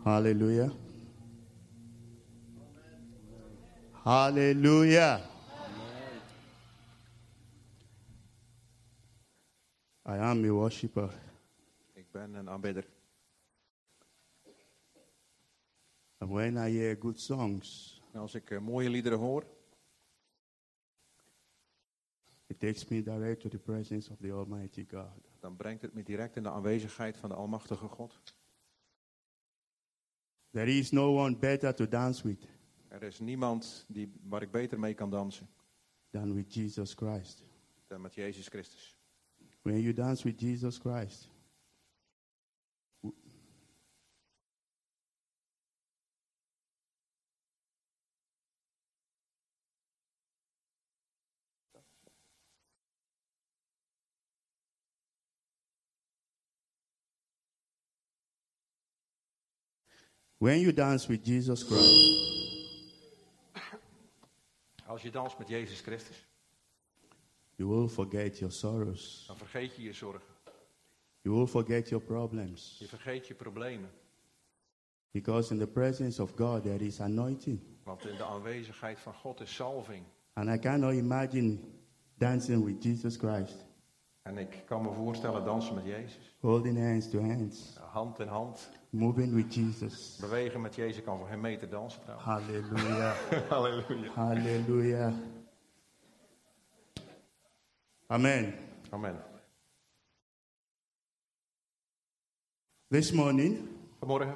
Hallelujah. Hallelujah. I am a worshipper. Ik ben een aanbidder. And when I hear good songs, En als ik mooie liederen hoor, it takes me direct to the presence of the Almighty God. dan brengt het me direct in de aanwezigheid van de Almachtige God. There is no one better to dance with Er is niemand waar ik beter mee kan dansen than with Jesus Christ. dan met Jezus Christus. When you dance with Jesus Christ, when you dance with Jesus Christ, Als je danst met Jezus Christus, you will forget your sorrows. dan vergeet je je zorgen. You will forget your problems. Je vergeet je problemen. Because in the presence of God there is anointing. Want in de aanwezigheid van God is salving. And I cannot imagine dancing with Jesus Christ. En ik kan me voorstellen dansen met Jezus. Holding hands to hands. Hand in hand. Moving with Jesus. Bewegen met Jezus kan voor hem mee te dansen trouwens. Hallelujah. Halleluja. Hallelujah. Amen. Amen. This morning, Vanmorgen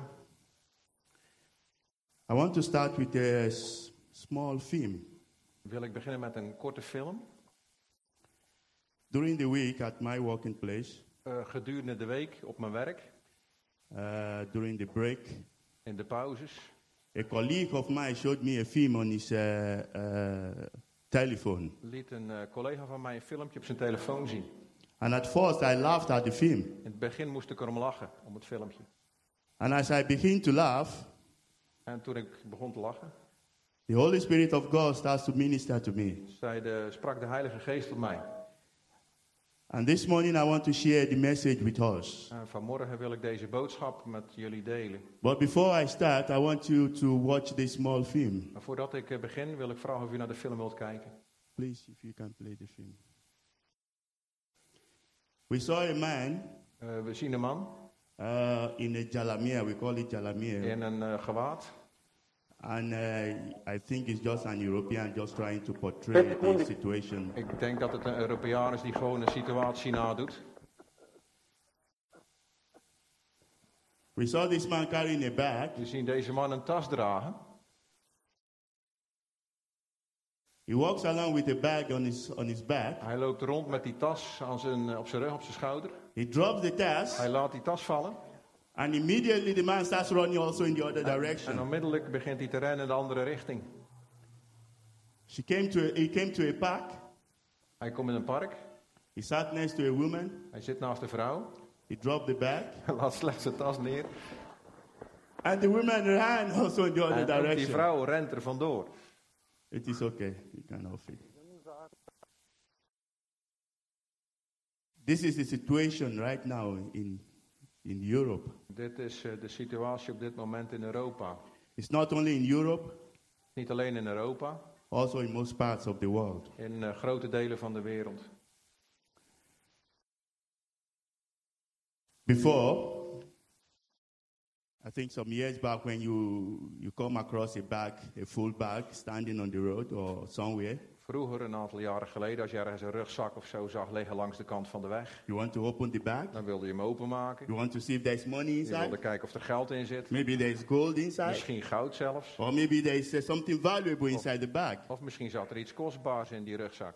I want to start with a small theme. wil ik beginnen met een korte film. During the week at my working place, Gedurende de week op mijn werk, during the break, in de pauzes. a colleague of mine showed me a film on his telephone. Liet een collega van mij een filmpje op zijn telefoon zien. And at first I laughed at the film. In het begin moest ik erom lachen, om het filmpje. And as I begin to laugh, En toen ik begon te lachen, the Holy Spirit of God starts to minister to me. sprak de Heilige Geest tot mij. And this morning I want to share the message with us. En vanmorgen wil ik deze boodschap met jullie delen. But before I start, I want you to watch this small film. Maar voordat ik begin, wil ik vragen of u naar de film wilt kijken. Please, if you can play the film. We saw a man We zien een man in a jalamia. We call it jalamia. in een gewaad. And I think it's just an European just trying to portray the situation. Ik denk dat het een Europeaan is die gewoon een situatie nadoet. We saw this man carrying a bag. We zien deze man een tas dragen. He walks along with a bag on his back. Hij loopt rond met die tas op zijn rug, op zijn schouder. He drops the task. Hij laat die tas vallen. And immediately the man starts running also in the other En direction. onmiddellijk begint hij te rennen in de andere richting. He came to a park. Hij komt in een park. He sat next to a woman. Hij zit naast de vrouw. He dropped the bag. Hij laat slechts zijn tas neer. And the woman ran also in the other En ook die direction. vrouw rent er vandoor. It is okay. You can off it. This is the situation right now in Europe. Dit is de situatie op dit moment in Europa. It's not only in Europe, Niet alleen in Europa, also in most parts of the world. in grote delen van de wereld. Before, I think some years back when you come across a full bag standing on the road or somewhere, Vroeger, een aantal jaren geleden, als je ergens een rugzak of zo zag liggen langs de kant van de weg, you want to open the bag, dan wilde je hem openmaken. you want to see if there's money Je wilde inside, kijken of er geld in zit. maybe there's gold inside, Misschien goud zelfs. or maybe there's something valuable inside the bag. Of misschien zat er iets kostbaars in die rugzak.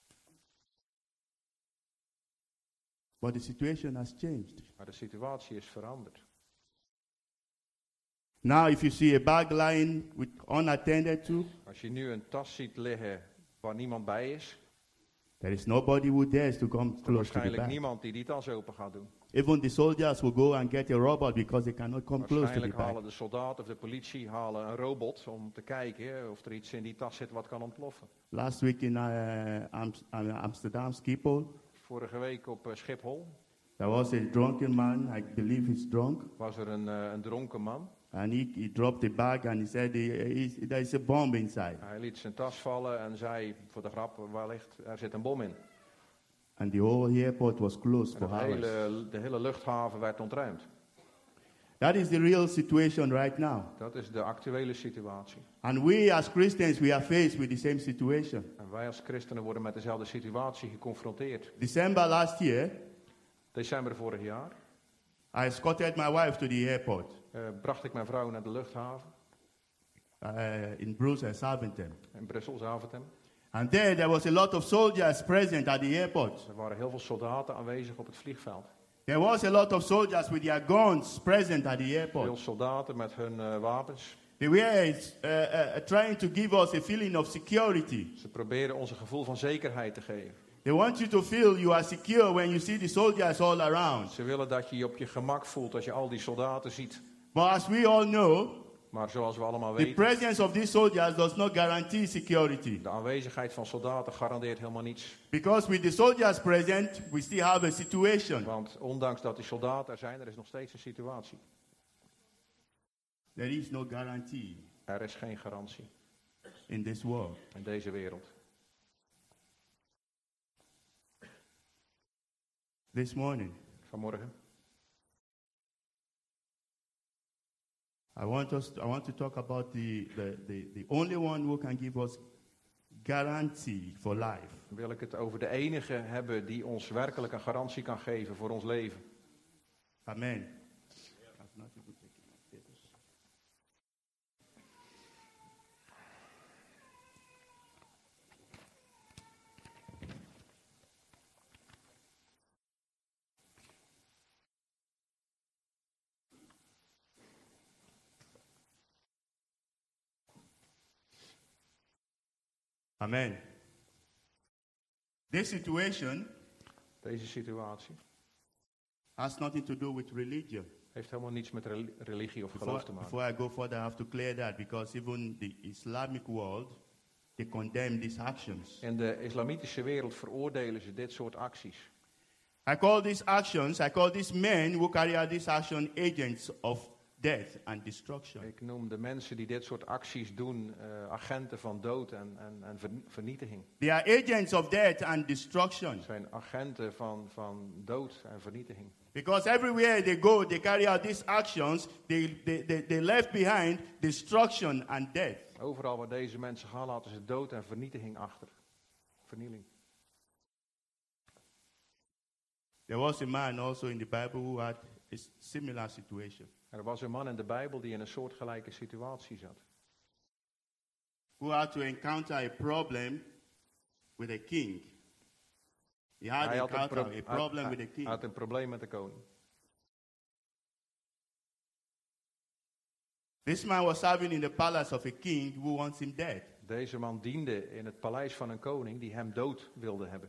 But the situation has changed. Maar de situatie is veranderd. Now if you see a bag lying unattended to, Als je nu een tas ziet liggen waar niemand bij is, there is nobody who dares to come er is close to the waarschijnlijk bag. niemand die die tas open gaat doen. Even the soldiers will go and get a robot because they cannot come close to the Waarschijnlijk bag. halen de soldaten of de politie een robot om te kijken of er iets in die tas zit wat kan ontploffen. Last week in Amsterdam Schiphol, Vorige week op Schiphol, There was a drunken man, I believe he's drunk, Was er een dronken man. and he dropped a bag and he said there is a bomb inside. Hij liet zijn tas vallen en zei voor de grap, wellicht, er zit een bom in. And the whole airport was closed En for hours. de hele luchthaven werd ontruimd. That is the real situation right now. Dat is de actuele situatie. And we as Christians, we are faced with the same situation. En wij als christenen worden met dezelfde situatie geconfronteerd. December last year, December vorig jaar I escorted my wife to the airport bracht ik mijn vrouw naar de luchthaven in Brussels, Zaventem. in Brussel, Zaventem. And there was a lot of soldiers present at the airport. Er waren heel veel soldaten aanwezig op het vliegveld. There was a lot of soldiers with their guns present at the Veel airport. soldaten met hun wapens. They were trying to give us a feeling of security. Ze probeerden ons een gevoel van zekerheid te geven. They want you to feel you are secure when you see the soldiers all around. Ze willen dat je je op je gemak voelt als je al die soldaten ziet. But as we all know, Maar zoals we allemaal the weten, presence of these soldiers does not guarantee security. de aanwezigheid van soldaten garandeert helemaal niets. Because with the soldiers present, we still have a situation. Want ondanks dat die soldaten er zijn, er is nog steeds een situatie. There is no guarantee Er is geen garantie in this world. in deze wereld. This morning, Vanmorgen. I want to talk about the only one who can give us guarantee for life. Wil ik het over de enige hebben die ons werkelijk een garantie kan geven voor ons leven. Amen. Amen. This situation Deze situatie has nothing to do with religion. heeft helemaal niets met religie of geloof te maken. Before I go further, I have to clear that because even the Islamic world, they condemn these actions. In de islamitische wereld veroordelen ze dit soort acties. I call these men who carry out this action agents of death and destruction. Ik noem de mensen die dit soort acties doen agenten van dood en vernietiging. They are agents of death and destruction. Het zijn agenten van dood en vernietiging. Because everywhere they go, they carry out these actions, they left behind destruction and death. Overal waar deze mensen gaan, laten ze dood en vernietiging achter. Vernieling. There was a man also in the Bible who had a similar situation. Er was een man in de Bijbel die in een soortgelijke situatie zat. Who had to encounter a problem with a king. He had Hij a problem with a Hij king. had een probleem met de koning. This man was serving in the palace of a king who wants him dead. Deze man diende in het paleis van een koning die hem dood wilde hebben.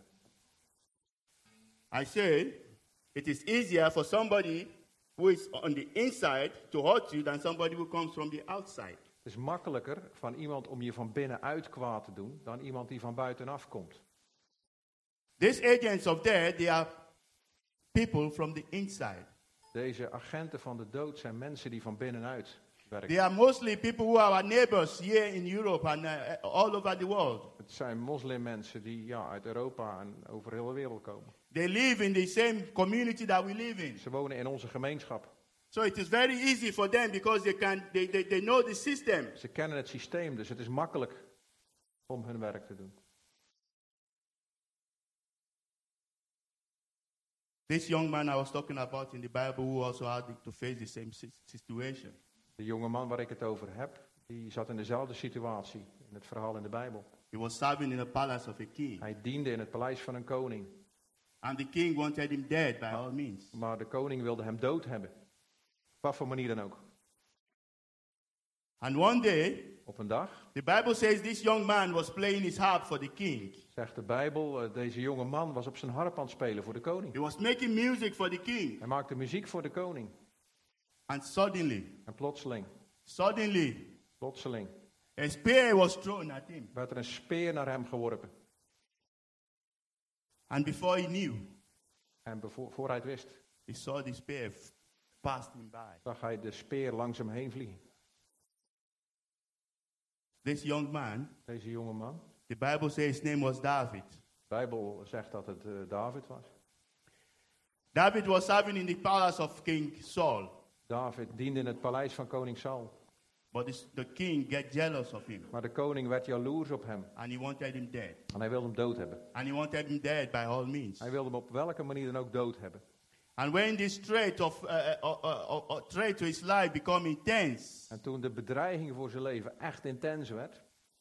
I say, it is easier for somebody who is on the inside to hurt you than somebody who comes from the outside. Het is makkelijker van iemand om je van binnenuit kwaad te doen dan iemand die van buitenaf komt. These agents of death, they are people from the inside. Deze agenten van de dood zijn mensen die van binnenuit werken. They are mostly people who are our neighbors here in Europe and all over the world. Het zijn moslimmensen die uit Europa en over heel de wereld komen. They live in the same community that we live in. Ze wonen in onze gemeenschap. So it is very easy for them because they know the system. Ze kennen het systeem, dus het is makkelijk om hun werk te doen. This young man I was talking about in the Bible who also had to face the same situation. De jonge man waar ik het over heb, die zat in dezelfde situatie in het verhaal in de Bijbel. He was serving in the palace of a king. Hij diende in het paleis van een koning. And the king wanted him dead by all means. Maar de koning wilde hem dood hebben. Op wat voor manier dan ook. And one day, Op een dag, the Bible says this young man was playing his harp for the king. zegt de Bijbel, deze jonge man was op zijn harp aan het spelen voor de koning. He was making music for the king. Hij maakte muziek voor de koning. And suddenly, En plotseling, a spear was thrown at him. werd er een speer naar hem geworpen. And before he knew, En voor hij het wist, he saw the spear passed him by. zag hij de speer langs hem heen vliegen. This young man, Deze jonge man. the Bible says his name was David. De Bijbel zegt dat het David was. David was serving in the palace of King Saul, David diende in het paleis van koning Saul. but the king get jealous of him, Maar de koning werd jaloers op hem. and he wanted him dead. En hij wilde hem dood hebben. And he wanted him dead by all means. Hij wilde hem op welke manier dan ook dood hebben. And when this threat to his life become intense, En toen de bedreiging voor zijn leven echt intens werd,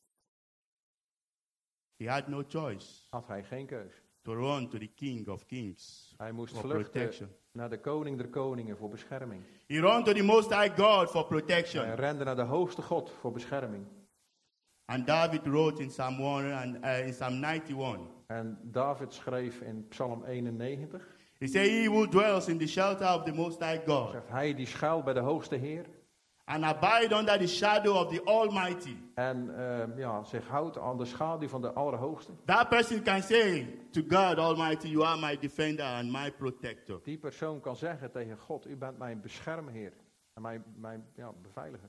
he had no choice had hij geen keus. to run to the King of Kings Hij moest for vluchten protection. naar de koning der koningen voor bescherming. He ran to the Most High God for protection. Hij rende naar de hoogste God voor bescherming. And David wrote in Psalm 1 and in Psalm 91. En David schreef in Psalm 91, He said, "He who dwells in the shelter of the Most High God zegt hij die schuilt bij de hoogste Heer and abide under the shadow of the Almighty." en zich houdt aan de schaduw van de Allerhoogste. That person can say to God Almighty, "You are my defender and my protector." Die persoon kan zeggen tegen God, u bent mijn beschermheer en mijn beveiliger.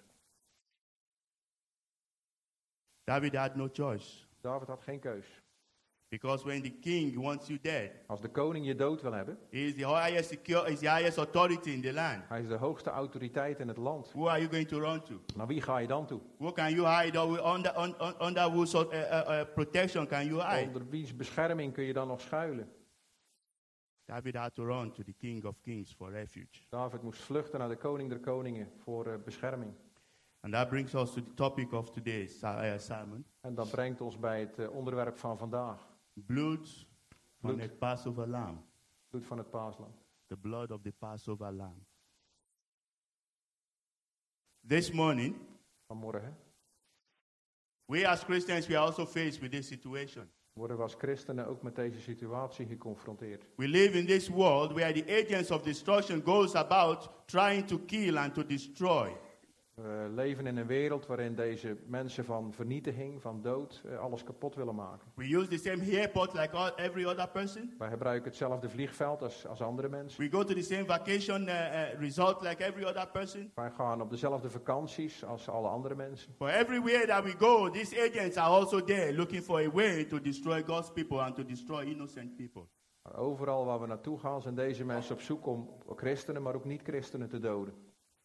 David had no choice, David had geen keus. because when the king wants you dead, Als de koning je dood wil hebben, he is the highest authority in the land. hij is de hoogste autoriteit in het land. Who are you going to run to? Naar wie ga je dan toe? Who can you hide? Or under whose protection can you hide? Onder wiens bescherming kun je dan nog schuilen? David had to run to the King of Kings for refuge. David moest vluchten naar de koning der koningen voor bescherming. And that brings us to the topic of today's sermon. En dat brengt ons bij het onderwerp van vandaag. Blood from Bloed. the Passover lamb. Bloed van het paaslam. The blood of the Passover lamb. This morning, Vanmorgen we as Christians, we are also faced with this situation. worden we als christenen ook met deze situatie geconfronteerd. We live in this world where the agents of destruction goes about trying to kill and to destroy. We leven in een wereld waarin deze mensen van vernietiging, van dood, alles kapot willen maken. We use the same airport like every other person. Wij gebruiken hetzelfde vliegveld als andere mensen. We go to the same vacation resort like every other person. Wij gaan op dezelfde vakanties als alle andere mensen. But everywhere that we go, these agents are also there looking for a way to destroy God's people and to destroy innocent people. Maar overal waar we naartoe gaan zijn deze mensen op zoek om christenen, maar ook niet-christenen te doden.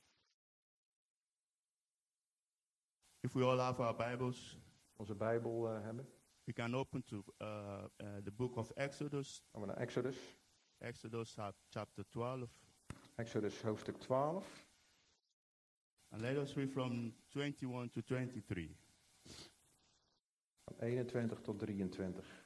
If we all have our Bibles, Onze Bijbel hebben. we can open to the book of Exodus. Gaan we naar Exodus. Exodus chapter 12. Exodus hoofdstuk 12. And let us read from 21 to 23. Van 21 tot 23.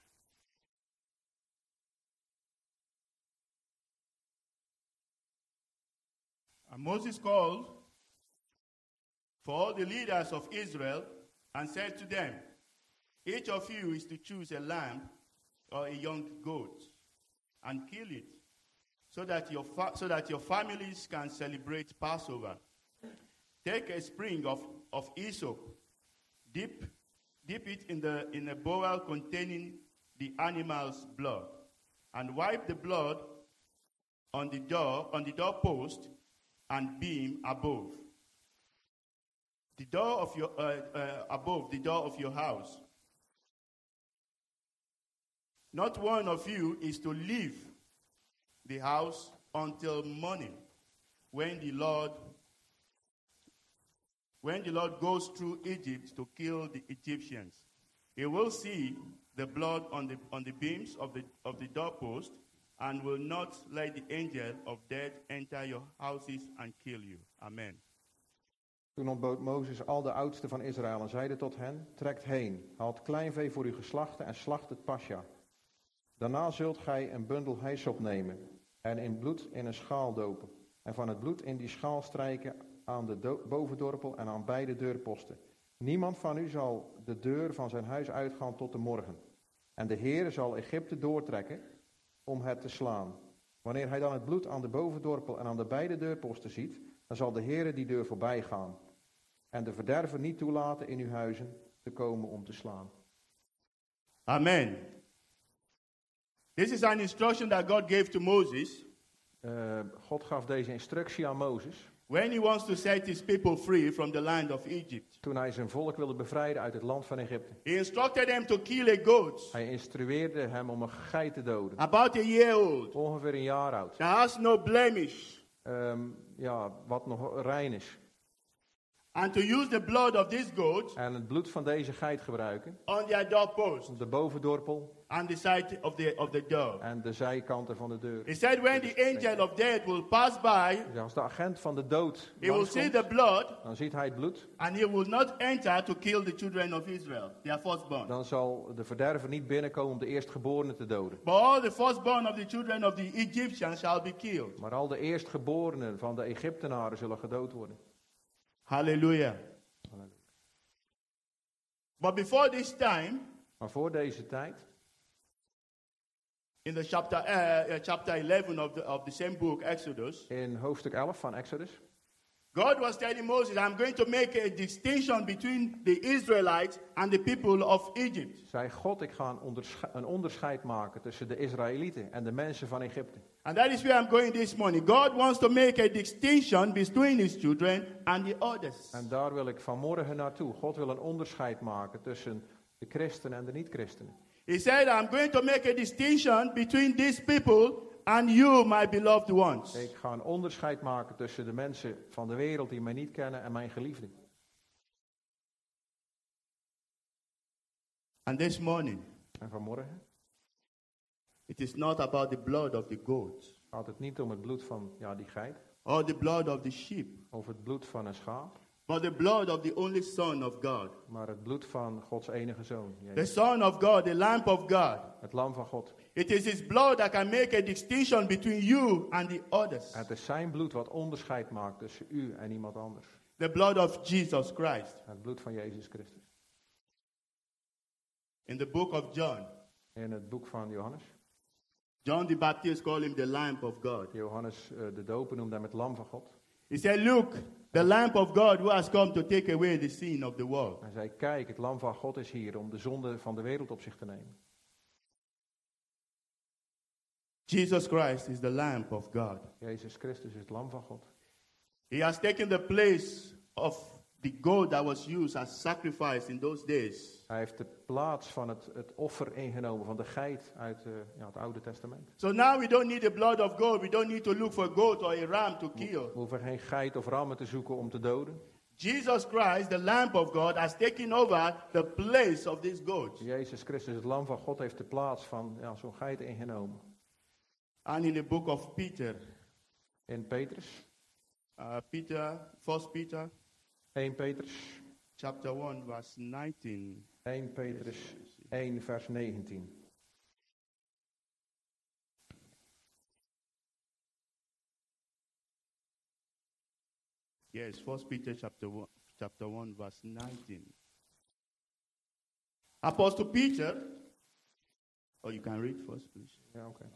And Moses called for all the leaders of Israel and said to them, "Each of you is to choose a lamb or a young goat and kill it, so that your families can celebrate Passover. Take a sprig of hyssop, dip it in a bowl containing the animal's blood, and wipe the blood on the doorpost and beam above the door of your house. Not one of you is to leave the house until morning, when the Lord goes through Egypt to kill the Egyptians. He will see the blood on the beams of the doorpost, and will not let the angel of death enter your houses and kill you." Amen. Toen ontbood Mozes al de oudsten van Israël en zeide tot hen, trekt heen, haalt kleinvee voor uw geslachten en slacht het pascha. Daarna zult gij een bundel hyssop nemen en in bloed in een schaal dopen. En van het bloed in die schaal strijken aan de bovendorpel en aan beide deurposten. Niemand van u zal de deur van zijn huis uitgaan tot de morgen. En de Heere zal Egypte doortrekken om het te slaan. Wanneer hij dan het bloed aan de bovendorpel en aan de beide deurposten ziet, dan zal de Heere die deur voorbij gaan. En de verderver niet toelaten in uw huizen te komen om te slaan. Amen. This is an instruction that God gave to Moses God gaf deze instructie aan Mozes when he wants to set his people free from the land of Egypt. toen hij zijn volk wilde bevrijden uit het land van Egypte. He instructed them to kill a goat Hij instrueerde hem om een geit te doden, about a year old ongeveer een jaar oud. that has no blemish, Wat nog rein is. and to use the blood of this goat En het bloed van deze geit gebruiken on their doorpost op de bovendorpel and the side of the door. en de zijkanten van de deur. He said when the angel of death will pass by, Dus als de agent van de dood he will see langskomt, the blood, dan ziet hij het bloed. and he will not enter to kill the children of Israel, their firstborn. Dan zal de verderver niet binnenkomen om de eerstgeborenen te doden. But all the firstborn of the children of the Egyptians shall be killed. Maar al de eerstgeborenen van de Egyptenaren zullen gedood worden. Hallelujah. But before this time, Maar voor deze tijd, in the chapter 11 of the same book, Exodus, in hoofdstuk 11 van Exodus, God was telling Moses, I'm going to make a distinction between the Israelites and the people of Egypt. zei God, ik ga een onderscheid maken tussen de Israëlieten en de mensen van Egypte. And that is where I'm going this morning. God wants to make a distinction between his children and the others. En daar wil ik vanmorgen naartoe. God wil een onderscheid maken tussen de christenen en de niet-christenen. He said, I'm going to make a distinction between these people and you, my beloved ones. Ik ga een onderscheid maken tussen de mensen van de wereld die mij niet kennen en mijn geliefden. And this morning, En vanmorgen it is not about the blood of the goat gaat het niet om het bloed van die geit, or the blood of the sheep, of het bloed van een schaap, but the blood of the only Son of God. maar het bloed van Gods enige zoon, The Jezus. Son of God, the Lamb of God. Het lam van God. It is his blood that can make a distinction between you and the others. Het is zijn bloed wat onderscheid maakt tussen u en iemand anders. The blood of Jesus Christ. Het bloed van Jezus Christus. In the book of John, In het boek van Johannes. John the Baptist called him the Lamb of God. Johannes de doper noemde hem het lam van God. He said, look, the Lamb of God who has come to take away the sin of the world. Hij zei, kijk, het lam van God is hier om de zonde van de wereld op zich te nemen. Jesus Christ is the Lamb of God. Jezus Christus is het lam van God. He has taken the place of the goat that was used as sacrifice in those days. Hij heeft de plaats van het offer ingenomen van de geit uit het Oude Testament. So now we don't need the blood of goat. We don't need to look for a goat or a ram to kill. We hoeven geen geit of rammen te zoeken om te doden. Jesus Christ, the Lamb of God, has taken over the place of this goat. Jezus Christus, het lam van God, heeft de plaats van zo'n geit ingenomen. And in the book of Peter, In Petrus, 1 Peter, 1 Petrus, chapter 1, verse 19. 1 Petrus 1 vers 19. Yes, 1 Peter chapter 1, verse 19. Apostle Peter, you can read first, please. Ja, oké.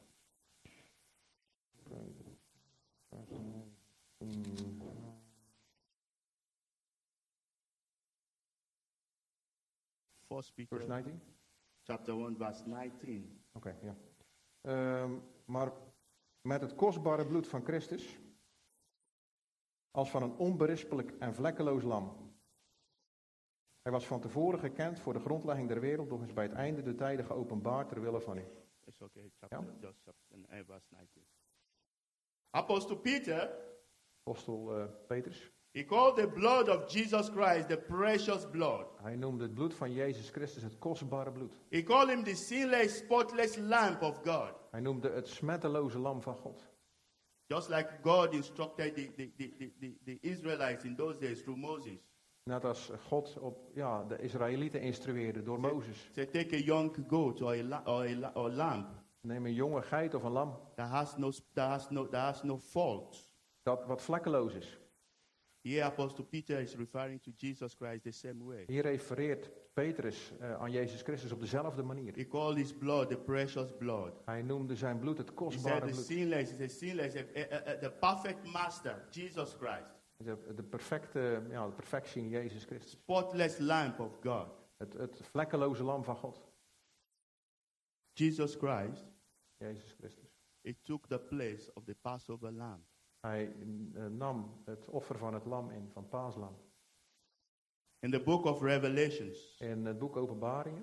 First Peter, Vers 19? chapter 1, verse 19. Oké, ja. Maar met het kostbare bloed van Christus, als van een onberispelijk en vlekkeloos lam. Hij was van tevoren gekend voor de grondlegging der wereld, doch is bij het einde der tijden geopenbaard ter wille van u. It's okay, just chapter verse 19. Apostle Peter, Apostel Petrus, he called the blood of Jesus Christ the precious blood. hij noemde het bloed van Jezus Christus het kostbare bloed. He called him the sinless, spotless Lamb of God. Hij noemde het smetteloze lam van God. Just like God instructed the Israelites in those days through Moses. Net als God de Israëlieten instrueerde door Mozes. Say, take a young goat or lamb Neem een jonge geit of een lam. that has no fault. Dat wat vlekkeloos is. Here Apostle Peter is referring to Jesus Christ the same way. Hier refereert Petrus aan Jezus Christus op dezelfde manier. He called his blood the precious blood. Hij noemde zijn bloed het He kostbare said the bloed. sinless, the perfect master, Jesus Christ. De perfectie in Jezus Christus. Spotless Lamb of God. Het vlekkeloze lam van God. Jesus Christ Jezus Christus. He took the place of the Passover lamb. Hij nam het offer van het lam in, van paaslam. In the book of Revelations, In het boek Openbaringen,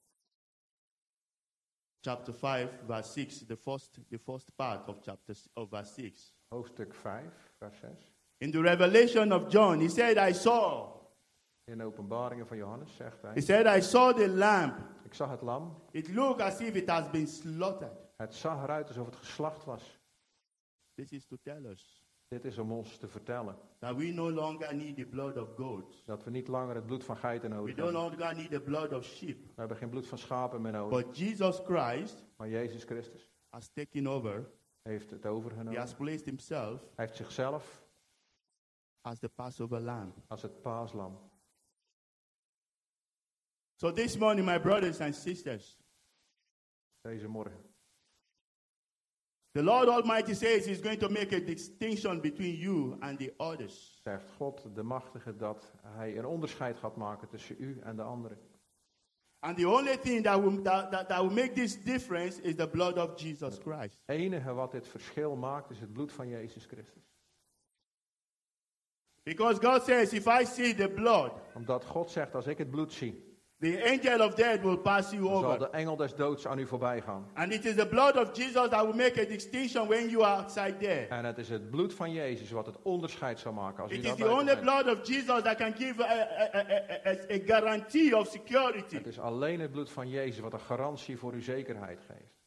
chapter 5, verse 6, the first part of verse 6. hoofdstuk 5, vers 6. In the revelation of John, he said, I saw. In de Openbaringen van Johannes zegt He hij, said, I saw the lamb. ik zag het lam. It looked as if it has been slaughtered. Het zag eruit alsof het geslacht was. This is to tell us Dit is om ons te vertellen that we no longer need the blood of goats. dat we niet langer het bloed van geiten We nodig no hebben. longer need the blood of sheep. We hebben geen bloed van schapen meer nodig. But Jesus Christ Maar Jezus Christus has taken over. heeft het He overgenomen. has placed himself Hij heeft zichzelf as the Passover lamb. als het paaslam. So this morning, my brothers and sisters, Deze morgen. the Lord Almighty says he's going to make a distinction between you and the others. Zegt God de Machtige dat hij een onderscheid gaat maken tussen u en de anderen. And the only thing that will make this difference is the blood of Jesus Christ. Het enige wat dit verschil maakt is het bloed van Jezus Christus. Because God says, if I see the blood, Omdat God zegt, als ik het bloed zie, the angel of death will pass you dan zal over. de engel des doods aan u voorbij gaan. And it is the blood of Jesus that will make a distinction when you are outside there. En het is het bloed van Jezus wat het onderscheid zal maken als u It daar is the buiten only bent. blood of Jesus that can give a guarantee of security. Het is alleen het bloed van Jezus wat een garantie voor uw zekerheid geeft.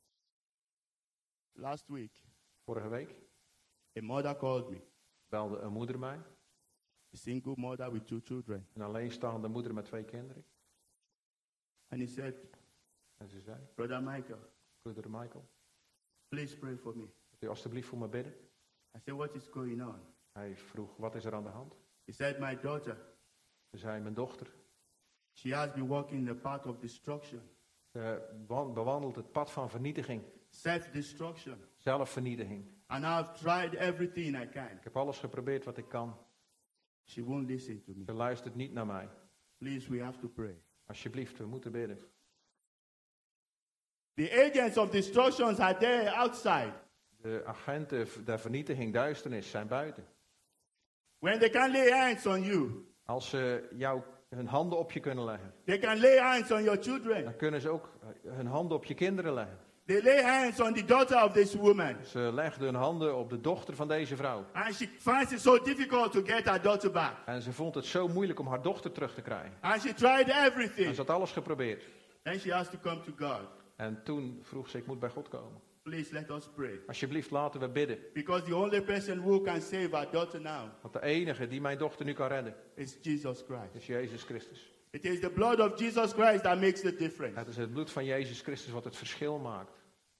Last week, Vorige week a mother called me, belde een moeder mij. a single mother with 2 children. Een alleenstaande moeder met 2 kinderen. And he said, En ze zei, Brother Michael, broeder Michael, please pray for me. wilt u alstublieft voor me bidden? I said, what is going on? Hij vroeg, wat is er aan de hand? He said, my daughter, Ze zei, mijn dochter she has been walking the path of destruction, bewandelt het pad van vernietiging, self-destruction. zelfvernietiging. And I've tried everything I can. Ik heb alles geprobeerd wat ik kan. She won't listen to me. Ze luistert niet naar mij. Please, we have to pray. Alsjeblieft, we moeten bidden. The agents of destruction are there outside. De agenten der vernietiging, duisternis, zijn buiten. When they can lay hands on you, Als ze hun handen op je kunnen leggen, they can lay hands on your children. dan kunnen ze ook hun handen op je kinderen leggen. They lay hands on the daughter of this woman. Ze legden hun handen op de dochter van deze vrouw. And she finds it so difficult to get her daughter back. En ze vond het zo moeilijk om haar dochter terug te krijgen. And she tried En everything. ze had alles geprobeerd. Then she has to come to God. En toen vroeg ze, ik moet bij God komen. Please let us pray. Alsjeblieft, laten we bidden. Because the only person who can save our daughter now Want de enige die mijn dochter nu kan redden, is Jesus Christ. is Jezus Christus. It is the blood of Jesus Christ that makes the difference. Het is het bloed van Jezus Christus wat het verschil maakt.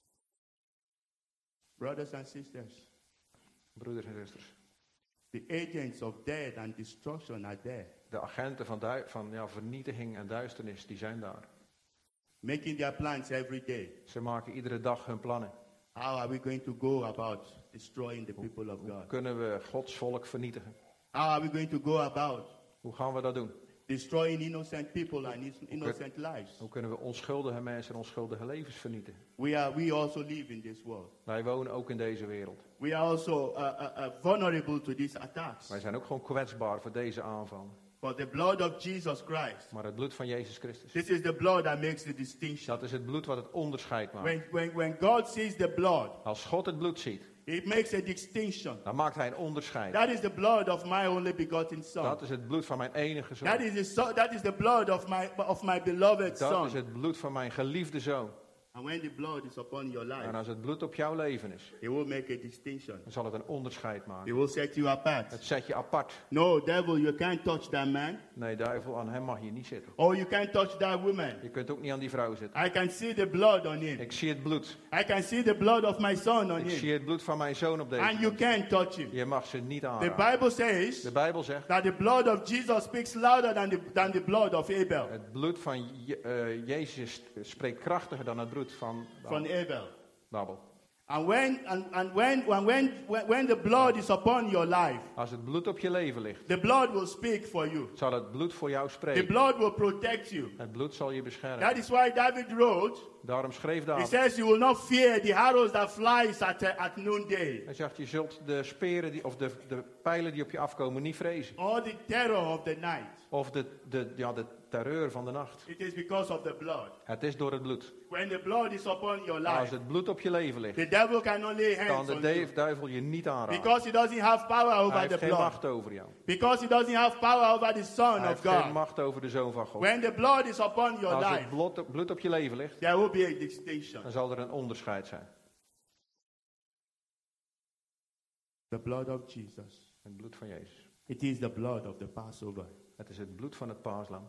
Brothers and sisters, Broeders en zusters. the agents of death and destruction are there, De agenten van vernietiging en duisternis, die zijn daar. making their plans every day. Ze maken iedere dag hun plannen. How are we going to go about destroying the people of Hoe God? kunnen we Gods volk vernietigen? How are we going to go about Hoe gaan we dat doen? destroying innocent people and innocent lives? Hoe kunnen we onschuldige mensen en onschuldige levens vernietigen? We also live in this world. Wij wonen ook in deze wereld. We are also vulnerable to these attacks. Wij zijn ook gewoon kwetsbaar voor deze aanvallen. But the blood of Jesus Christ, Maar het bloed van Jezus Christus, this is the blood that makes the distinction. dat is het bloed wat het onderscheid maakt. When God sees the blood, Als God het bloed ziet, it makes a distinction. dan maakt hij een onderscheid. That is the blood of my only begotten son. Dat is het bloed van mijn enige zoon. That is the blood of my beloved Dat son. is het bloed van mijn geliefde zoon. And when the blood is upon your En life, als het bloed op jouw leven is, it will make a distinction. dan zal het een onderscheid It maken. will set you apart. Het zet je apart. No, devil, you can't touch that man. Nee, duivel, aan hem mag je niet zitten. Or you can't touch that woman. Je kunt ook niet aan die vrouw zitten. I can see the blood on him. Ik zie het bloed. I can see the blood of my son on Ik him. zie het bloed van mijn zoon op deze And you mens. can't touch him. Je mag ze niet The aanraken. Bible says De Bijbel zegt, that the blood of Jesus speaks louder than the blood of Abel. het bloed van Jezus spreekt krachtiger dan het bloed van Abel. Babel. And when the blood is upon your life, Als het bloed op je leven ligt, the blood will speak for you. zal het bloed voor jou The spreken. blood will protect you. Het bloed zal je beschermen. That is why David wrote Daarom schreef He David. says you will not fear the arrows that flies at noonday, Hij zegt, je zult de speren of de pijlen die op je afkomen niet vrezen. or the terror of the night. Of de terreur van de nacht. It is because of the blood. Het is door het bloed. When the blood is upon your Als life, het bloed op je leven ligt, the devil cannot lay kan hands de on you. duivel je niet aanraken. Because he doesn't have power Hij over heeft the geen blood. macht over jou. Because he doesn't have power over the Son Hij of heeft geen God. macht over de Zoon van God. When the blood is upon your Als het life, bloed op je leven ligt, there will be a distinction. dan zal er een onderscheid zijn. The blood of Jesus. Het bloed van Jezus. It is the blood of the Passover. Het is het bloed van het paaslam.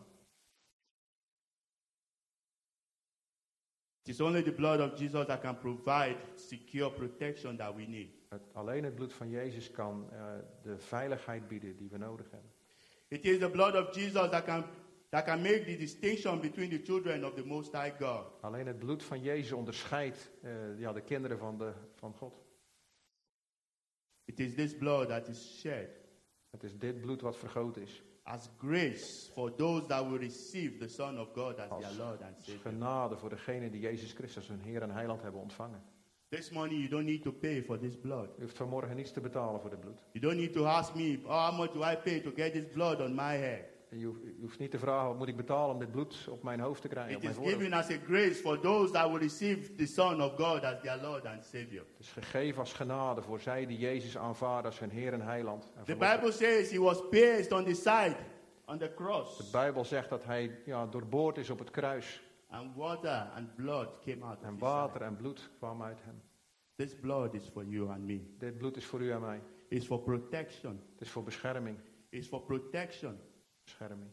It is only the blood of Jesus that can provide secure protection that we need. Alleen het bloed van Jezus kan de veiligheid bieden die we nodig hebben. It is the blood of Jesus that can make the distinction between the children of the Most High God. Alleen het bloed van Jezus onderscheidt de kinderen van God. It is this blood that is shed Het is dit bloed wat vergoten is. as grace for those that will receive the Son of God as their Lord and Savior. Genade voor degenen die Jezus Christus hun Heer en Heiland hebben ontvangen. This morning you don't need to pay for this blood. U hoeft vanmorgen niets te betalen voor dit bloed. You don't need to ask me, how much do I pay to get this blood on my head? U hoeft niet te vragen, wat moet ik betalen om dit bloed op mijn hoofd te krijgen? It Op mijn is voorhoofd. given as a grace for those that will receive the Son of God as their Lord and Savior. Het is gegeven als genade voor zij die Jezus aanvaarden als hun Heer en Heiland. En The verlosser. Bible says he was pierced on the side, on the cross, De Bijbel zegt dat hij doorboord is op het kruis. and water and blood came out of En his water side. en bloed kwamen uit hem. This blood is for you and me. Dit bloed is voor u en mij. It's for protection. Het is voor bescherming. It's for protection. Bescherming.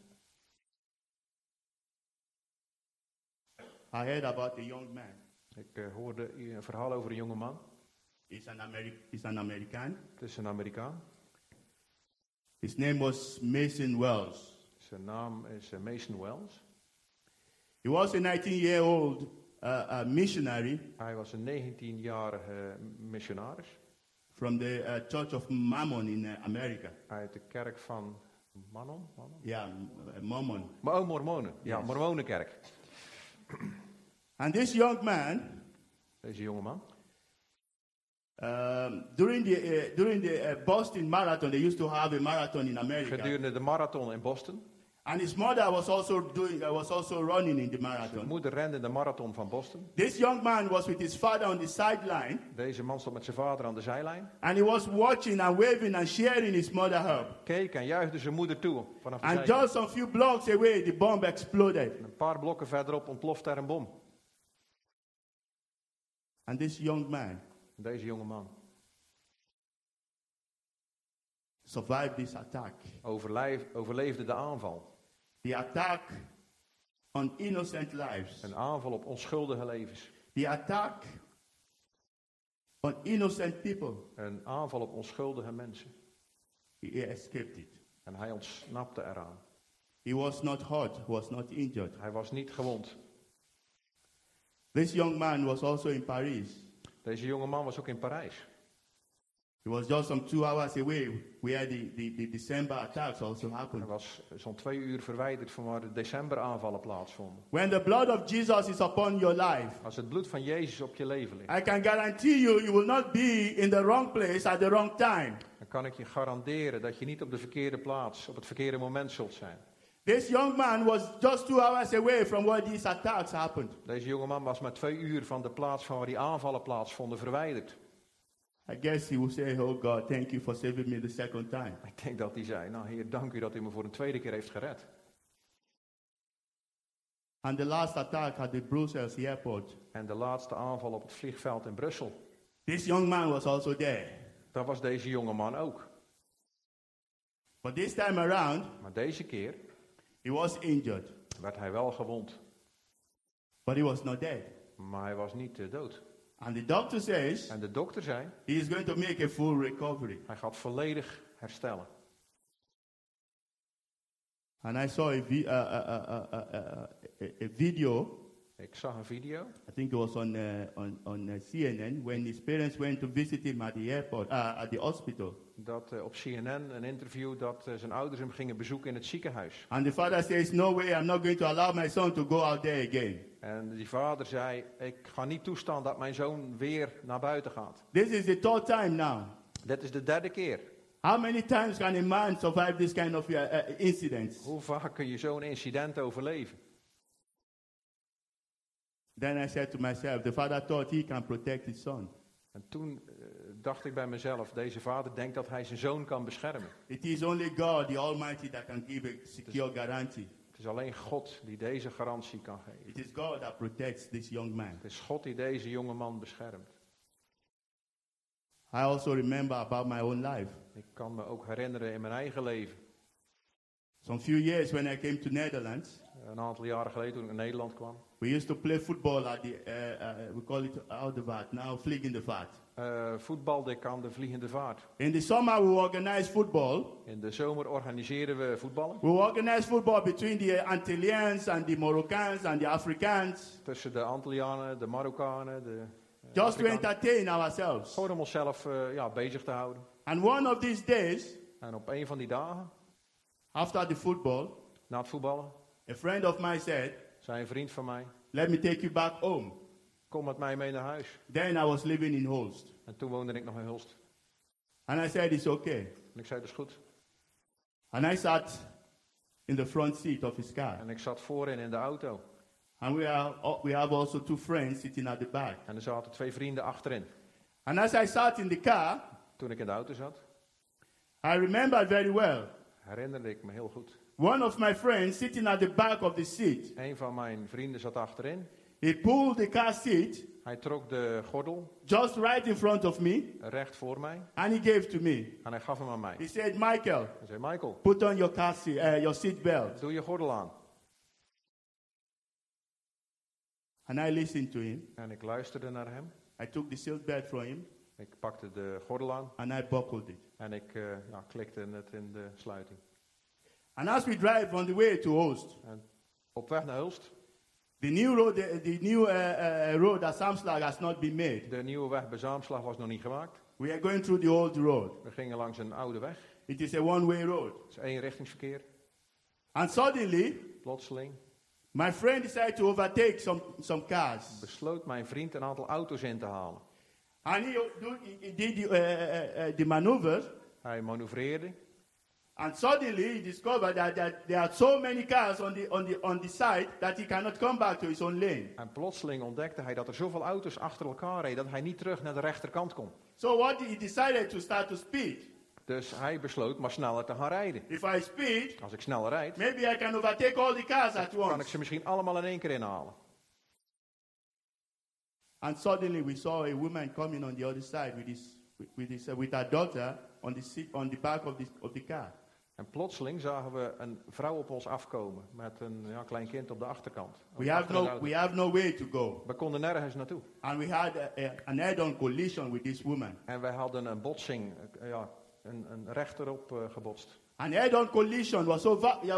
I heard about a young man. Ik hoorde een verhaal over een jonge man. He's an American. Het is een Amerikaan. His name was Mason Wells. Zijn naam is Mason Wells. He was a 19-year-old missionary Hij was een 19-jarige missionaris from the Church of Mormon in America. uit de kerk van Mormon. Yeah, Mormon. Mormonen. Ja, Yes. Mormonenkerk. And this young man, Deze jonge man. during the Boston Marathon, they used to have a marathon in America. Gedurende de marathon in Boston. And his mother was also running in the Zijn marathon. moeder rende de marathon van Boston. This young man was with his father on the sideline, Deze man stond met zijn vader aan de zijlijn. and he was watching and waving and cheering his mother up. Keek en juichte zijn moeder toe vanaf de And zijkant. just a few blocks away, the bomb exploded. En een paar blokken verderop ontplofte er een bom. And this young man Deze jonge man survived this attack. overleefde de aanval. The attack on innocent lives. Een aanval op onschuldige levens. The attack on innocent people. Een aanval op onschuldige mensen. He escaped it. En hij ontsnapte eraan. He was not hurt, was not injured. Hij was niet gewond. This young man was also in Paris. Deze jonge man was ook in Parijs. He was just some 2 hours away where the December attacks also Hij happened. was zo'n 2 uur verwijderd van waar de decemberaanvallen plaatsvonden. When the blood of Jesus is upon your life, Als het bloed van Jezus op je leven ligt, I can guarantee you, you will not be in the wrong place at the wrong time. dan kan ik je garanderen dat je niet op de verkeerde plaats, op het verkeerde moment zult zijn. This young man was just 2 hours away from where these attacks happened. Deze jonge man was maar 2 uur van de plaats van waar die aanvallen plaatsvonden verwijderd. I guess he will say, oh God, thank you for saving me the second time. Ik denk dat hij zei, nou Heer, dank u dat u me voor een tweede keer heeft gered. And the last attack at the Brussels airport, En de laatste aanval op het vliegveld in Brussel, this young man was also there. daar was deze jonge man ook. But this time around, Maar deze keer he was injured, werd hij wel gewond, but he was not dead. maar hij was niet dood. And the doctor says En de dokter zei, he is going to make a full recovery. hij gaat volledig herstellen. And I saw a video Ik zag een video. I think it was on CNN when his parents went to visit him at the airport, at the hospital. Dat op CNN een interview dat zijn ouders hem gingen bezoeken in het ziekenhuis. And the father says, no way, I'm not going to allow my son to go out there again. En die vader zei, ik ga niet toestaan dat mijn zoon weer naar buiten gaat. This is the third time now. Dit is de derde keer. How many times can a man survive this kind of incidents? Hoe vaak kun je zo'n incident overleven? Then I said to myself, the father thought he can protect his son. En toen dacht ik bij mezelf, deze vader denkt dat hij zijn zoon kan beschermen. It is only God, the Almighty, that can give a secure guarantee. Het is alleen God die deze garantie kan geven. It is God that protects this young man. Het is God die deze jonge man beschermt. I also remember about my own life. Ik kan me ook herinneren in mijn eigen leven. Some few years when I came to Netherlands, Een aantal jaren geleden toen ik naar Nederland kwam. we used to play football at the, we call it Oudevaart, now Vliegendevaart. Voetbalde ik aan de Vliegende Vaart. In the summer we organize football. In de zomer organiseerden we voetballen. We organize football between the Antillians and the Moroccans and the Afrikaans. Tussen de Antillianen, de Marokkanen, de Just to Afrikanen. entertain ourselves. Gewoon om onszelf bezig te houden. And one of these days, En op een van die dagen, after the football, na het voetballen, a friend of mine said, zei een vriend van mij, let me take you back home. kom met mij mee naar huis. Then I was living in Holst. En toen woonde ik nog in Hulst. And I said, it's okay. En ik zei, dat is goed. And I sat in the front seat of his car. En ik zat voorin in de auto. And we have also two friends sitting at the back. En er zaten twee vrienden achterin. And as I sat in the car, Toen ik in de auto zat, I remembered very well. herinnerde ik me heel goed. One of my friends sitting at the back of the seat. Een van mijn vrienden zat achterin. He pulled the car seat Hij trok de gordel just right in front of me, recht voor mij. and he gave to me. En hij gaf hem aan mij. He said, Michael, Hij zei, Michael, put on your car seat, your seat belt. doe je gordel aan. And I listened to him. En ik luisterde naar hem. I took the seat belt from him, Ik pakte de gordel aan. and I buckled it. En ik klikte het in de sluiting. And as we drive on the way to Oost, En op weg naar Hulst, the new road, the new road at Samslag has not been made. de nieuwe weg bij Zaamslag was nog niet gemaakt. We are going through the old road. We gingen langs een oude weg. It is a one-way road. Het is eenrichtingsverkeer. And suddenly, Plotseling my friend decided to overtake some cars. besloot mijn vriend een aantal auto's in te halen. And he did the maneuver. Hij manoeuvreerde. And suddenly he discovered that there are so many cars on the side that he cannot come back to his own lane. En plotseling ontdekte hij dat er zoveel auto's achter elkaar reden dat hij niet terug naar de rechterkant kon. So he decided to start to speed. Dus hij besloot maar sneller te gaan rijden. If I speed, Als ik sneller rijd, maybe I can overtake all the cars at kan ik once. ze misschien allemaal in één keer inhalen. And suddenly we saw a woman coming on the other side with her daughter on the seat on the back of the car. En plotseling zagen we een vrouw op ons afkomen met een klein kind op de achterkant. We have no way to go. We konden nergens naartoe. And we had an head-on collision with this woman. En wij hadden een botsing, een rechterop gebotst. An head-on collision was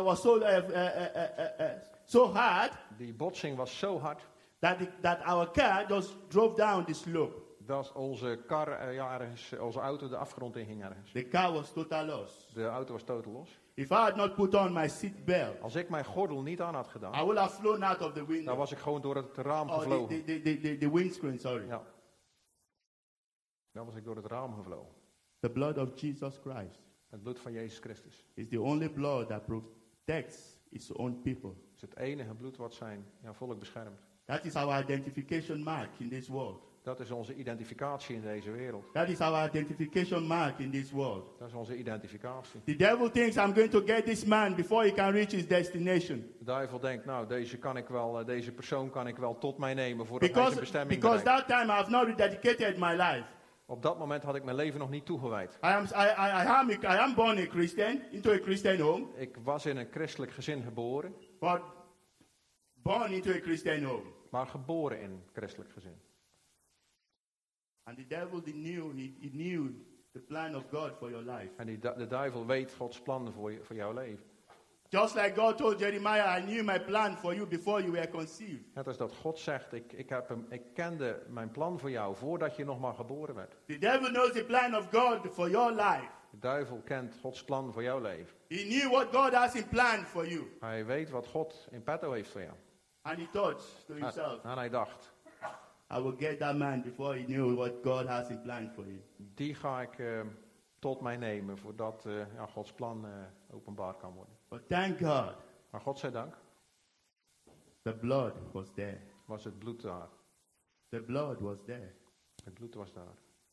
so hard Die botsing was zo hard that our car just drove down the slope. dat onze onze auto de afgrond in ging ergens. The car was total lost. De auto was totaal los. If I had not put on my seat belt, Als ik mijn gordel niet aan had gedaan, I would have flown out of the dan window. was ik gewoon door het raam Or gevlogen. the windscreen, sorry. Ja. Dan was ik door het raam gevlogen. The blood of Jesus Christ Het bloed van Jezus Christus is the only blood that protects its own people. is het enige bloed wat zijn volk beschermt. That is our identification mark in this world. Dat is onze identificatie in deze wereld. That is our identification mark in this world. Dat is onze identificatie. The devil thinks I'm going to get this man before he can reach his destination. De duivel denkt, nou, deze persoon kan ik wel tot mij nemen voordat hij zijn bestemming Because bereikt. that time I have not rededicated my life. Op dat moment had ik mijn leven nog niet toegewijd. I am born a Christian, into a Christian home. Ik was in een christelijk gezin geboren, But born into a Christian home. maar geboren in een christelijk gezin. And the devil he knew the plan of God for your life. En de duivel weet Gods plannen voor jouw leven. Just like God told Jeremiah, I knew my plan for you before you were conceived. Net als dat God zegt, ik kende mijn plan voor jou voordat je nog maar geboren werd. The devil knows the plan of God for your life. De duivel kent Gods plan voor jouw leven. He knew what God has in plan for you. Hij weet wat God in petto heeft voor jou. And he thought to himself, En hij dacht, I will get that man before he knew what God has in plan for him. die ga ik tot mij nemen voordat Gods plan openbaar kan worden. But thank God, Maar God zij dank, the blood was there. was het bloed daar. The blood was there. Het bloed was daar.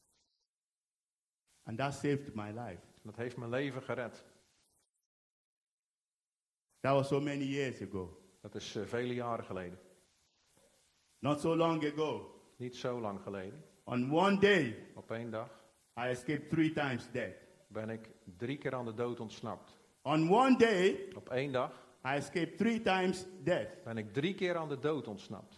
And that saved my life. Dat heeft mijn leven gered. That was so many years ago. Dat is vele jaren geleden. Not so long ago. Niet zo lang geleden. On one day, Op één dag I escaped 3 times death. ben ik 3 keer aan de dood ontsnapt. On one day, Op één dag I escaped 3 times death. ben ik 3 keer aan de dood ontsnapt.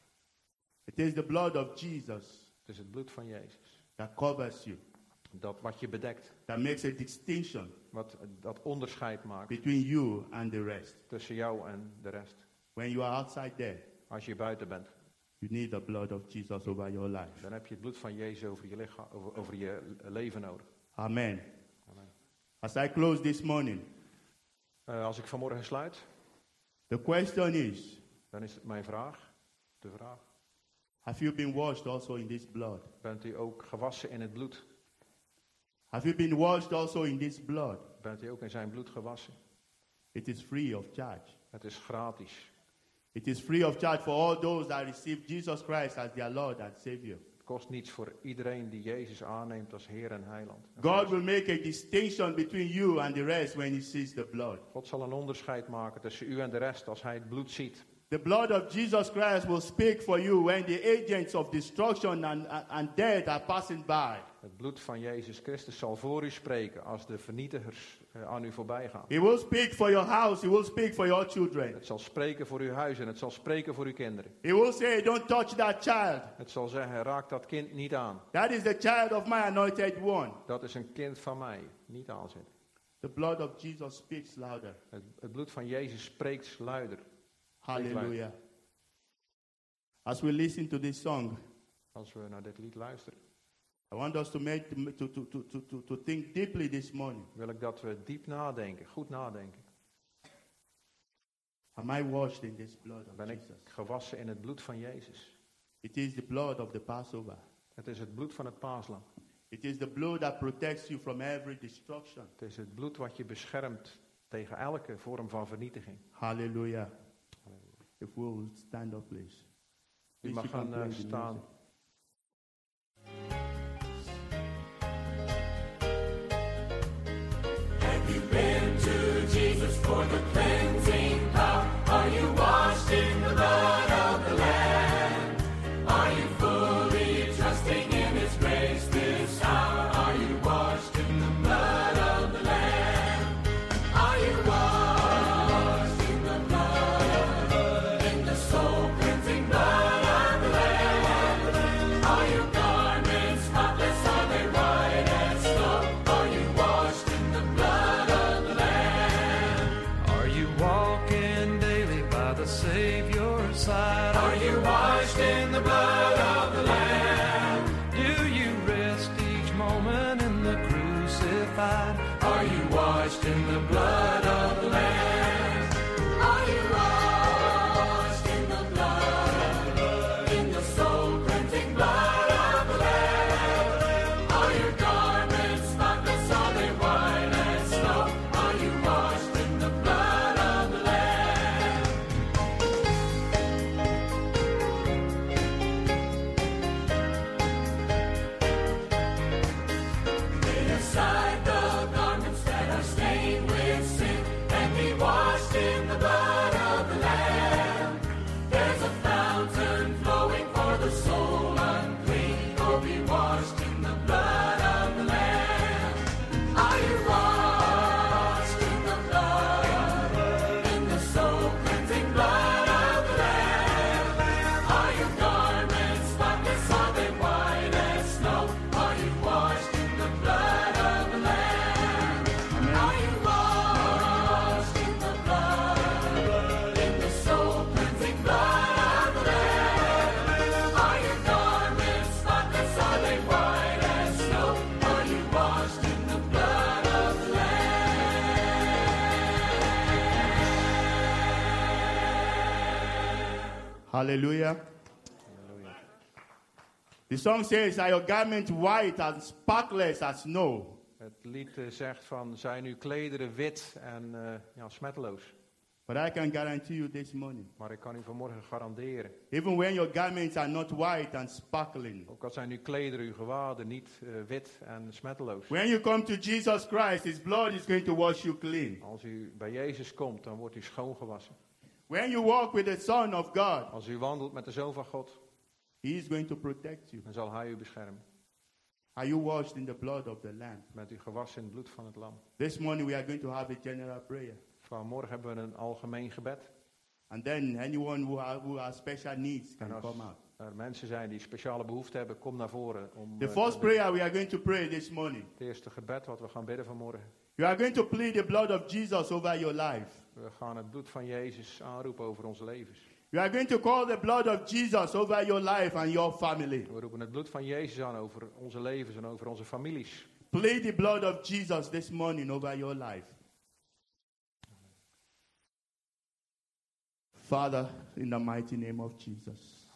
It is the blood of Jesus Het is het bloed van Jezus. that covers you. Dat wat je bedekt. That makes a distinction Dat onderscheid maakt between you and the rest. tussen jou en de rest. When you are outside there, Als je buiten bent, you need the blood of Jesus over your life. dan heb je het bloed van Jezus over je, lichaam, over je leven nodig. Amen. Amen. As I close this morning, Als ik vanmorgen sluit, the question is, dan is het mijn vraag. De vraag. have you been washed also in this blood? Bent u ook gewassen in het bloed? Have you been washed also in this blood? Bent u ook in zijn bloed gewassen? It is free of charge. Het is gratis. It is free of charge for all those that receive Jesus Christ as their Lord and Savior. Het kost niets voor iedereen die Jezus aanneemt als Heer en Heiland. God will make a distinction between you and the rest when he sees the blood. God zal een onderscheid maken tussen u en de rest als hij het bloed ziet. The blood of Jesus Christ will speak for you when the agents of destruction and death are passing by. Het bloed van Jezus Christus zal voor u spreken als de vernietigers aan u voorbij gaan. He will speak for your house. He will speak for your children. Het zal spreken voor uw huis en het zal spreken voor uw kinderen. He will say, don't touch that child. Het zal zeggen, raak dat kind niet aan. That is the child of my anointed one. Dat is een kind van mij. Niet aanzetten. The blood of Jesus speaks louder. Het bloed van Jezus spreekt luider. Hallelujah. As we listen to this song, Als we naar dit lied luisteren, I want us to think deeply this morning. wil ik dat we diep nadenken, goed nadenken. Am I washed in this blood of Ben ik Jesus? gewassen in het bloed van Jezus? It is the blood of the Passover. Het is het bloed van het paaslam. It is the blood that protects you from every destruction. Het is het bloed wat je beschermt tegen elke vorm van vernietiging. Hallelujah. If we will stand up, please. U mag gaan staan. Have you been to Jesus for the cleansing power? Are you washed in the blood of the Lamb? Are you fully trusting in His grace this hour? Are you washed in the blood of the Lamb? Are you washed in the blood, in the soul cleansing blood of the Lamb? Hallelujah. Halleluja. The song says, are your garments white and sparkless as snow? Het lied zegt van, zijn uw klederen wit en ja, smetteloos. But I can guarantee you this morning, Maar ik kan u vanmorgen garanderen, even when your garments are not white and sparkling, ook al zijn uw klederen, uw gewaden niet wit en smetteloos. when you come to Jesus Christ, His blood is going to wash you clean. Als u bij Jezus komt, dan wordt u schoongewassen. When you walk with the Son of God, Als u wandelt met de Zoon van God, He is going to protect you. dan zal Hij u beschermen. Are you washed in the blood of the Lamb? Bent u gewassen in het bloed van het lam. This morning we are going to have a general prayer. Vanmorgen hebben we een algemeen gebed. And then anyone who has special needs can En als come out. er mensen zijn die speciale behoeften hebben, kom naar voren. Om, The first prayer we are going to pray this morning. Het eerste gebed wat we gaan bidden vanmorgen. You are going to plead the blood of Jesus over your life. We gaan het bloed van Jezus aanroepen over onze levens. You are going to call the blood of Jesus over your life and your family. We roepen het bloed van Jezus aan over onze levens en over onze families. Plead the blood of Jesus this morning over your life. Father, in the mighty name of Jesus,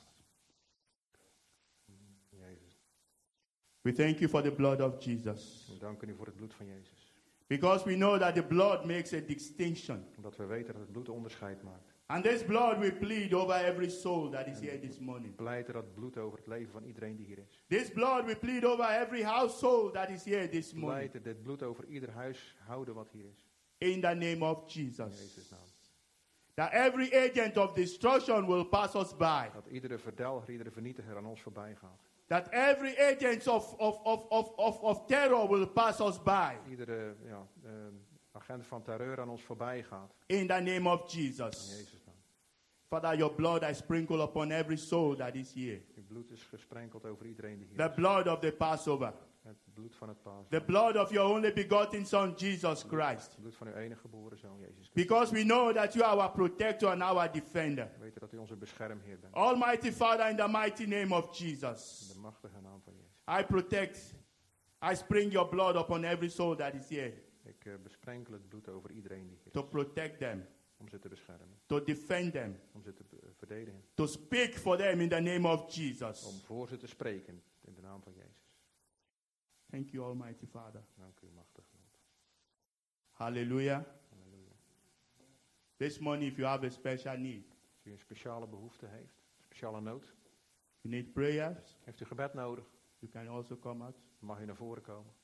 Jezus. we thank you for the blood of Jesus. We danken u voor het bloed van Jezus. Because we know that the blood makes a distinction. Omdat we weten dat het bloed onderscheid maakt. And this blood we plead over every soul that is here this morning. Pleiten dat bloed over het leven van iedereen die hier is. This blood we plead over every household that is here this morning. Pleiten dit bloed over ieder huishouden wat hier is. In the name of In Jesus. Jezus' naam. That every agent of destruction will pass us by. Dat iedere verdelger, iedere vernietiger aan ons voorbij gaat. That every agent of terror will pass us by. Iedere agent van terreur aan ons voorbij gaat. In the name of In Jesus. Jezus' naam. Father, your blood I sprinkle upon every soul that is here. Uw bloed is gesprenkeld over iedereen die hier The is. blood of the Passover. Het bloed van het paas. The blood of your only begotten Son, Jesus Christ. Het bloed van uw enige geboren zoon, Jezus Christus. Because we know that you are our protector and our defender. We weten dat u onze beschermheer bent. Almighty Father, in the mighty name of Jesus, In de machtige naam van Jezus. I protect, I sprinkle your blood upon every soul that is here Ik besprenkel het bloed over iedereen die hier to is. protect them, Om ze te beschermen. to defend them, Om ze te verdedigen. to speak for them in the name of Om Jesus. voor ze te spreken in de naam van Jezus. Thank you, Almighty Father. Dank u, machtige God. Hallelujah. Halleluja. This morning, if you have a special need, Als u een speciale behoefte heeft, een speciale nood, you need prayers, heeft u gebed nodig, you can also come out, dan mag u naar voren komen.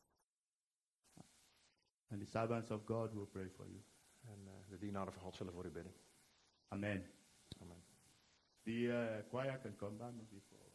and the servants of God will pray for you. En de dienaren van God zullen voor u bidden. Amen. Amen. The choir can come back before.